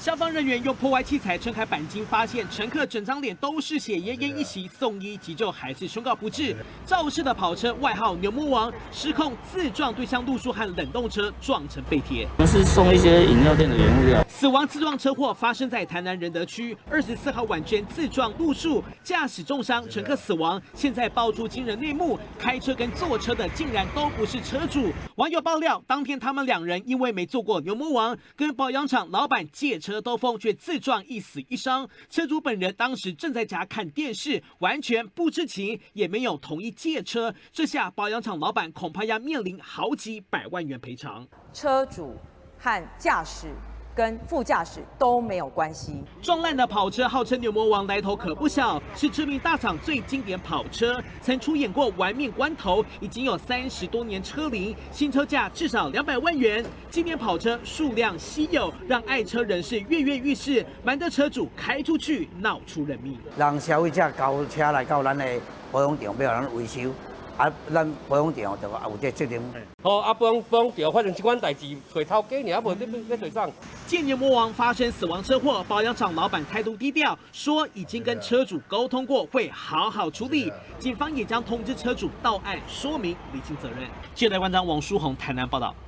消防人员用破坏器材撑开钣金，发现乘客整张脸都是血，奄奄一息，送医急救还是宣告不治。肇事的跑车外号牛魔王失控自撞对向路树和冷冻车，撞成废铁。 我是送一些饮料店的原物料。 死亡自撞车祸发生在台南仁德区24号晚间自撞路树，驾驶重伤，乘客死亡。现在爆出惊人内幕，开车跟坐车的竟然都不是车主。网友爆料，当天他们两人因为没坐过牛魔王，跟保养厂老板借车兜风，却自撞一死一伤。车主本人当时正在家看电视，完全不知情，也没有同意借车。这下保养厂老板恐怕要面临好几百万元赔偿。 车主和驾驶跟副驾驶都没有关系。 撞烂的跑车号称牛魔王，来头可不小，是知名大厂最经典跑车，曾出演过《玩命关头》，已经有30多年车龄，新车价至少200万元。今年跑车数量稀有，让爱车人士跃跃欲试，瞒着车主开出去，闹出人命。 让消费者交车来到咱的保养厂，要咱维修。咱保养厂就有这责任。 保养厂发生这款代志，找头家尔，无要找上。 见牛魔王发生死亡车祸，保养厂老板态度低调，说已经跟车主沟通过，会好好处理。警方也将通知车主到案，说明厘清责任。记者关张王书宏台南报道。